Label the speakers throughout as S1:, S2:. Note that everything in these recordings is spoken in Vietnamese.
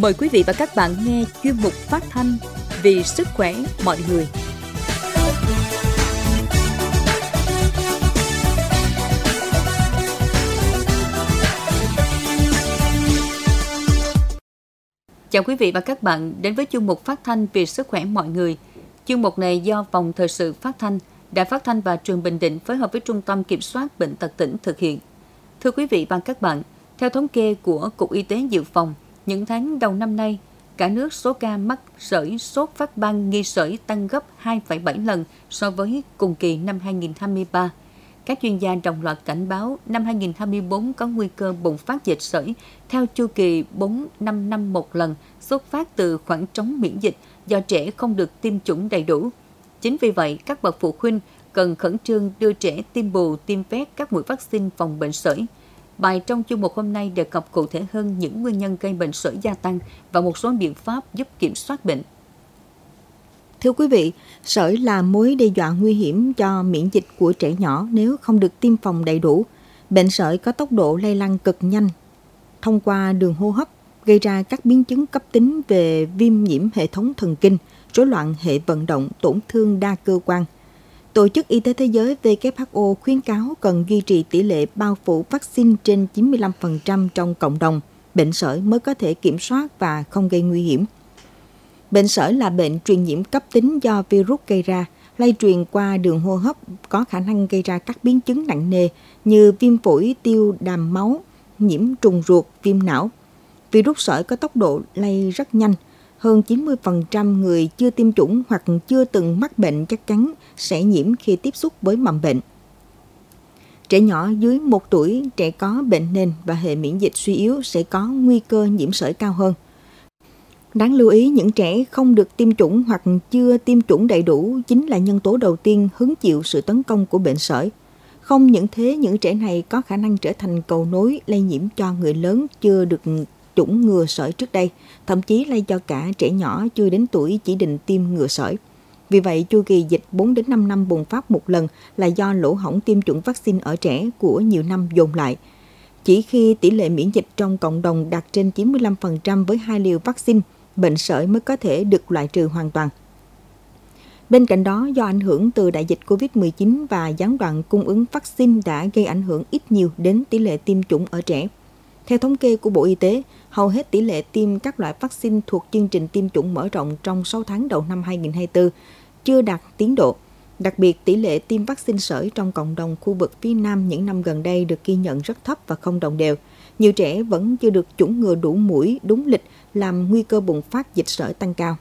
S1: Mời quý vị và các bạn nghe chuyên mục phát thanh Vì sức khỏe mọi người. Chào quý vị và các bạn đến với chuyên mục phát thanh Vì sức khỏe mọi người. Chuyên mục này do Phòng Thời sự Phát thanh, Đài Phát thanh và Truyền Bình Định phối hợp với Trung tâm Kiểm soát Bệnh tật tỉnh thực hiện. Thưa quý vị và các bạn, theo thống kê của Cục Y tế Dự phòng, những tháng đầu năm nay, cả nước số ca mắc sởi sốt phát ban nghi sởi tăng gấp 2,7 lần so với cùng kỳ năm 2023. Các chuyên gia đồng loạt cảnh báo năm 2024 có nguy cơ bùng phát dịch sởi theo chu kỳ 4-5 năm một lần, xuất phát từ khoảng trống miễn dịch do trẻ không được tiêm chủng đầy đủ. Chính vì vậy, các bậc phụ huynh cần khẩn trương đưa trẻ tiêm bù, tiêm vét các mũi vaccine phòng bệnh sởi. Bài trong chuyên mục hôm nay đề cập cụ thể hơn những nguyên nhân gây bệnh sởi gia tăng và một số biện pháp giúp kiểm soát bệnh.
S2: Thưa quý vị, sởi là mối đe dọa nguy hiểm cho miễn dịch của trẻ nhỏ nếu không được tiêm phòng đầy đủ. Bệnh sởi có tốc độ lây lan cực nhanh thông qua đường hô hấp, gây ra các biến chứng cấp tính về viêm nhiễm hệ thống thần kinh, rối loạn hệ vận động, tổn thương đa cơ quan. Tổ chức Y tế Thế giới WHO khuyến cáo cần duy trì tỷ lệ bao phủ vaccine trên 95% trong cộng đồng, bệnh sởi mới có thể kiểm soát và không gây nguy hiểm. Bệnh sởi là bệnh truyền nhiễm cấp tính do virus gây ra, lây truyền qua đường hô hấp, có khả năng gây ra các biến chứng nặng nề như viêm phổi, tiêu đàm máu, nhiễm trùng ruột, viêm não. Virus sởi có tốc độ lây rất nhanh. Hơn 90% người chưa tiêm chủng hoặc chưa từng mắc bệnh chắc chắn sẽ nhiễm khi tiếp xúc với mầm bệnh. Trẻ nhỏ dưới 1 tuổi, trẻ có bệnh nền và hệ miễn dịch suy yếu sẽ có nguy cơ nhiễm sởi cao hơn. Đáng lưu ý, những trẻ không được tiêm chủng hoặc chưa tiêm chủng đầy đủ chính là nhân tố đầu tiên hứng chịu sự tấn công của bệnh sởi. Không những thế, những trẻ này có khả năng trở thành cầu nối lây nhiễm cho người lớn chưa được chủng ngừa sởi trước đây, thậm chí lây cho cả trẻ nhỏ chưa đến tuổi chỉ định tiêm ngừa sởi. Vì vậy, chu kỳ dịch 4 đến 5 năm bùng phát một lần là do lỗ hổng tiêm chủng vaccine ở trẻ của nhiều năm dồn lại. Chỉ khi tỷ lệ miễn dịch trong cộng đồng đạt trên 95% với 2 liều vaccine, bệnh sởi mới có thể được loại trừ hoàn toàn. Bên cạnh đó, do ảnh hưởng từ đại dịch COVID-19 và gián đoạn cung ứng vaccine đã gây ảnh hưởng ít nhiều đến tỷ lệ tiêm chủng ở trẻ. Theo thống kê của Bộ Y tế, hầu hết tỷ lệ tiêm các loại vaccine thuộc chương trình tiêm chủng mở rộng trong 6 tháng đầu năm 2024 chưa đạt tiến độ. Đặc biệt, tỷ lệ tiêm vaccine sởi trong cộng đồng khu vực phía Nam những năm gần đây được ghi nhận rất thấp và không đồng đều. Nhiều trẻ vẫn chưa được chủng ngừa đủ mũi, đúng lịch, làm nguy cơ bùng phát dịch sởi tăng cao.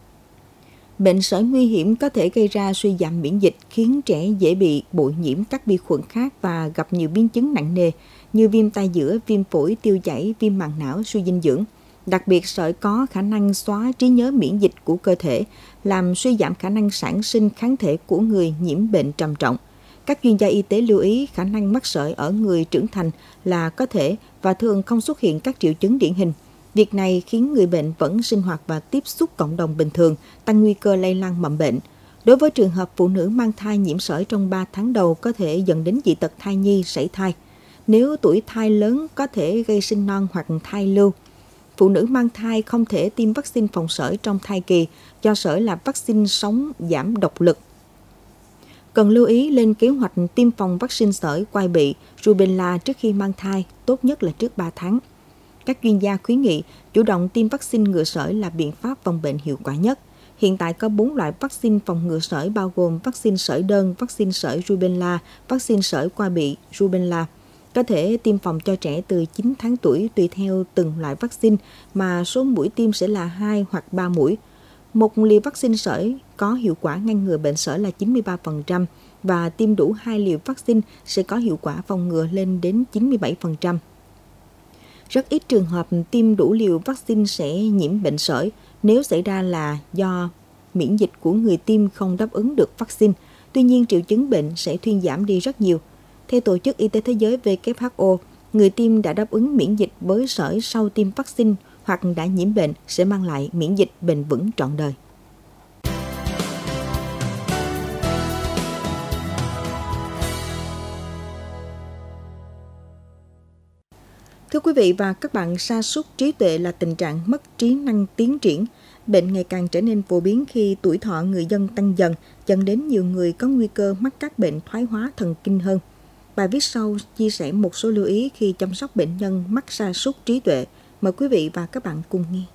S2: Bệnh sởi nguy hiểm có thể gây ra suy giảm miễn dịch, khiến trẻ dễ bị bội nhiễm các vi khuẩn khác và gặp nhiều biến chứng nặng nề như viêm tai giữa, viêm phổi, tiêu chảy, viêm màng não, suy dinh dưỡng. Đặc biệt, sởi có khả năng xóa trí nhớ miễn dịch của cơ thể, làm suy giảm khả năng sản sinh kháng thể của người nhiễm bệnh trầm trọng. Các chuyên gia y tế lưu ý khả năng mắc sởi ở người trưởng thành là có thể và thường không xuất hiện các triệu chứng điển hình. Việc này khiến người bệnh vẫn sinh hoạt và tiếp xúc cộng đồng bình thường, tăng nguy cơ lây lan mầm bệnh. Đối với trường hợp phụ nữ mang thai nhiễm sởi trong 3 tháng đầu có thể dẫn đến dị tật thai nhi, sảy thai. Nếu tuổi thai lớn có thể gây sinh non hoặc thai lưu. Phụ nữ mang thai không thể tiêm vaccine phòng sởi trong thai kỳ do sởi là vaccine sống giảm độc lực. Cần lưu ý lên kế hoạch tiêm phòng vaccine sởi, quai bị, rubella trước khi mang thai, tốt nhất là trước 3 tháng. Các chuyên gia khuyến nghị chủ động tiêm vaccine ngừa sởi là biện pháp phòng bệnh hiệu quả nhất. Hiện tại có 4 loại vaccine phòng ngừa sởi bao gồm vaccine sởi đơn, vaccine sởi rubella, vaccine sởi quai bị, rubella. Có thể tiêm phòng cho trẻ từ 9 tháng tuổi tùy theo từng loại vaccine mà số mũi tiêm sẽ là 2 hoặc 3 mũi. Một liều vaccine sởi có hiệu quả ngăn ngừa bệnh sởi là 93% và tiêm đủ 2 liều vaccine sẽ có hiệu quả phòng ngừa lên đến 97%. Rất ít trường hợp tiêm đủ liều vaccine sẽ nhiễm bệnh sởi, nếu xảy ra là do miễn dịch của người tiêm không đáp ứng được vaccine. Tuy nhiên, triệu chứng bệnh sẽ thuyên giảm đi rất nhiều. Theo Tổ chức Y tế Thế giới WHO, người tiêm đã đáp ứng miễn dịch với sởi sau tiêm vaccine hoặc đã nhiễm bệnh sẽ mang lại miễn dịch bền vững trọn đời. Thưa quý vị và các bạn, sa sút trí tuệ là tình trạng mất trí năng tiến triển. Bệnh ngày càng trở nên phổ biến khi tuổi thọ người dân tăng dần, dẫn đến nhiều người có nguy cơ mắc các bệnh thoái hóa thần kinh hơn. Bài viết sau chia sẻ một số lưu ý khi chăm sóc bệnh nhân mắc sa sút trí tuệ. Mời quý vị và các bạn cùng nghe.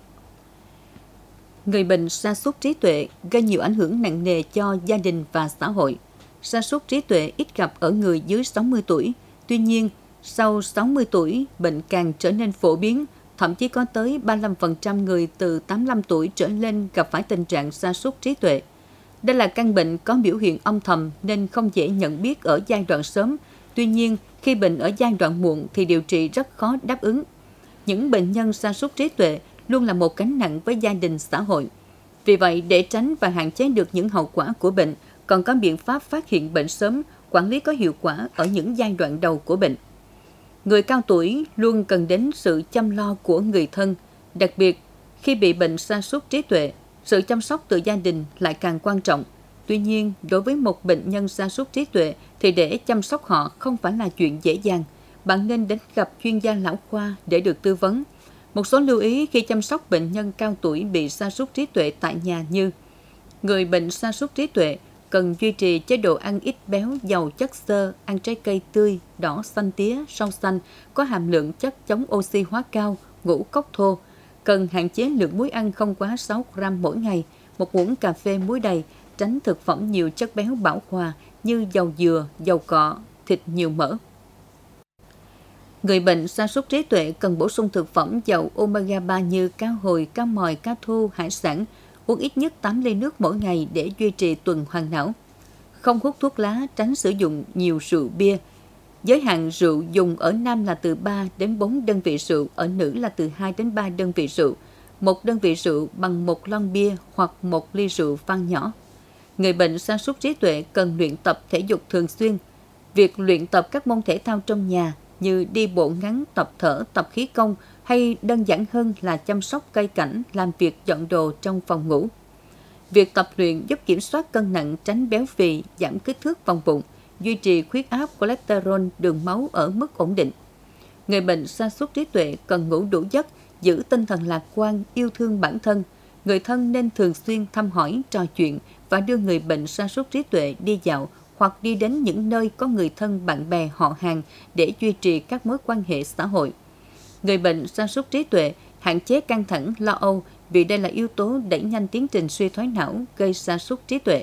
S1: Người bệnh sa sút trí tuệ gây nhiều ảnh hưởng nặng nề cho gia đình và xã hội. Sa sút trí tuệ ít gặp ở người dưới 60 tuổi. Tuy nhiên, sau 60 tuổi, bệnh càng trở nên phổ biến, thậm chí có tới 35% người từ 85 tuổi trở lên gặp phải tình trạng sa sút trí tuệ. Đây là căn bệnh có biểu hiện âm thầm nên không dễ nhận biết ở giai đoạn sớm. Tuy nhiên, khi bệnh ở giai đoạn muộn thì điều trị rất khó đáp ứng. Những bệnh nhân sa sút trí tuệ luôn là một gánh nặng với gia đình xã hội. Vì vậy, để tránh và hạn chế được những hậu quả của bệnh, còn có biện pháp phát hiện bệnh sớm, quản lý có hiệu quả ở những giai đoạn đầu của bệnh. Người cao tuổi luôn cần đến sự chăm lo của người thân, đặc biệt khi bị bệnh sa sút trí tuệ, sự chăm sóc từ gia đình lại càng quan trọng. Tuy nhiên, đối với một bệnh nhân sa sút trí tuệ thì để chăm sóc họ không phải là chuyện dễ dàng. Bạn nên đến gặp chuyên gia lão khoa để được tư vấn. Một số lưu ý khi chăm sóc bệnh nhân cao tuổi bị sa sút trí tuệ tại nhà như: người bệnh sa sút trí tuệ cần duy trì chế độ ăn ít béo, giàu chất xơ, ăn trái cây tươi, đỏ, xanh tía, rau xanh, có hàm lượng chất chống oxy hóa cao, ngũ cốc thô. Cần hạn chế lượng muối ăn không quá 6 gram mỗi ngày, một muỗng cà phê muối đầy, tránh thực phẩm nhiều chất béo bão hòa như dầu dừa, dầu cọ, thịt nhiều mỡ. Người bệnh sa sút trí tuệ cần bổ sung thực phẩm giàu omega 3 như cá hồi, cá mòi, cá thu, hải sản, uống ít nhất 8 ly nước mỗi ngày để duy trì tuần hoàn não. Không hút thuốc lá, tránh sử dụng nhiều rượu bia. Giới hạn rượu dùng ở nam là từ 3 đến 4 đơn vị rượu, ở nữ là từ 2 đến 3 đơn vị rượu. Một đơn vị rượu bằng một lon bia hoặc một ly rượu vang nhỏ. Người bệnh sa sút trí tuệ cần luyện tập thể dục thường xuyên. Việc luyện tập các môn thể thao trong nhà như đi bộ ngắn, tập thở, tập khí công hay đơn giản hơn là chăm sóc cây cảnh, làm việc dọn đồ trong phòng ngủ. Việc tập luyện giúp kiểm soát cân nặng, tránh béo phì, giảm kích thước vòng bụng, duy trì huyết áp, cholesterol, đường máu ở mức ổn định. Người bệnh sa sút trí tuệ cần ngủ đủ giấc, giữ tinh thần lạc quan, yêu thương bản thân. Người thân nên thường xuyên thăm hỏi, trò chuyện và đưa người bệnh sa sút trí tuệ đi dạo hoặc đi đến những nơi có người thân, bạn bè, họ hàng để duy trì các mối quan hệ xã hội. Người bệnh sa sút trí tuệ hạn chế căng thẳng, lo âu vì đây là yếu tố đẩy nhanh tiến trình suy thoái não gây sa sút trí tuệ.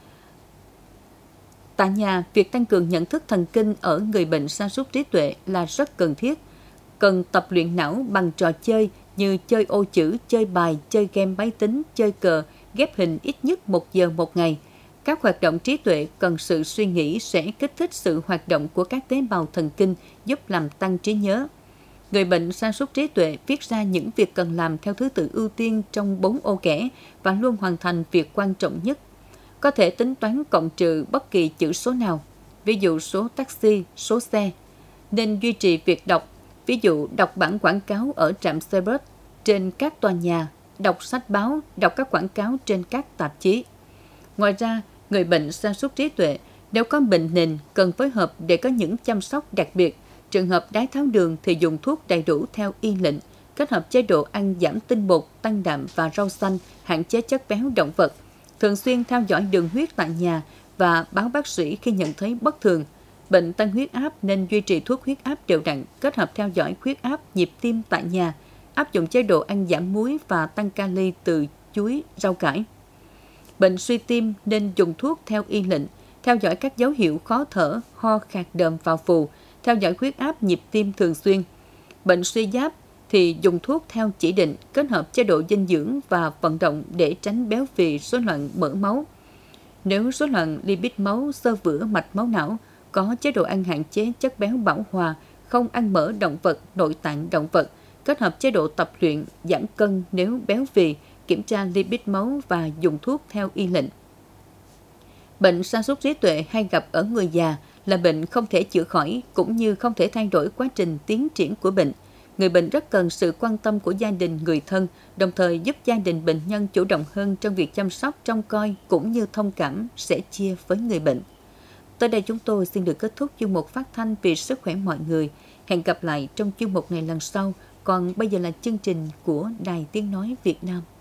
S1: Tại nhà, việc tăng cường nhận thức thần kinh ở người bệnh sa sút trí tuệ là rất cần thiết. Cần tập luyện não bằng trò chơi như chơi ô chữ, chơi bài, chơi game máy tính, chơi cờ, ghép hình ít nhất 1 giờ một ngày. Các hoạt động trí tuệ cần sự suy nghĩ sẽ kích thích sự hoạt động của các tế bào thần kinh, giúp làm tăng trí nhớ. Người bệnh sa sút trí tuệ viết ra những việc cần làm theo thứ tự ưu tiên trong 4 ô kẻ và luôn hoàn thành việc quan trọng nhất. Có thể tính toán cộng trừ bất kỳ chữ số nào, ví dụ số taxi, số xe. Nên duy trì việc đọc, ví dụ đọc bản quảng cáo ở trạm xe bus, trên các tòa nhà, đọc sách báo, đọc các quảng cáo trên các tạp chí. Ngoài ra, người bệnh sa sút trí tuệ nếu có bệnh nền cần phối hợp để có những chăm sóc đặc biệt. Trường hợp đái tháo đường thì dùng thuốc đầy đủ theo y lệnh, kết hợp chế độ ăn giảm tinh bột, tăng đạm và rau xanh, hạn chế chất béo động vật. Thường xuyên theo dõi đường huyết tại nhà và báo bác sĩ khi nhận thấy bất thường. Bệnh tăng huyết áp nên duy trì thuốc huyết áp đều đặn, kết hợp theo dõi huyết áp, nhịp tim tại nhà, áp dụng chế độ ăn giảm muối và tăng kali từ chuối, rau cải. Bệnh suy tim nên dùng thuốc theo y lệnh, theo dõi các dấu hiệu khó thở, ho, khạc đờm vào phù, theo dõi huyết áp, nhịp tim thường xuyên. Bệnh suy giáp thì dùng thuốc theo chỉ định, kết hợp chế độ dinh dưỡng và vận động để tránh béo phì, rối loạn mỡ máu. Nếu rối loạn lipid máu, xơ vữa mạch máu não, có chế độ ăn hạn chế chất béo bão hòa, không ăn mỡ động vật, nội tạng động vật, kết hợp chế độ tập luyện, giảm cân nếu béo phì, kiểm tra lipid máu và dùng thuốc theo y lệnh. Bệnh sa sút trí tuệ hay gặp ở người già là bệnh không thể chữa khỏi cũng như không thể thay đổi quá trình tiến triển của bệnh. Người bệnh rất cần sự quan tâm của gia đình, người thân, đồng thời giúp gia đình bệnh nhân chủ động hơn trong việc chăm sóc, trông coi cũng như thông cảm, sẻ chia với người bệnh. Tới đây chúng tôi xin được kết thúc chuyên mục phát thanh vì sức khỏe mọi người. Hẹn gặp lại trong chuyên mục này lần sau. Còn bây giờ là chương trình của Đài Tiếng Nói Việt Nam.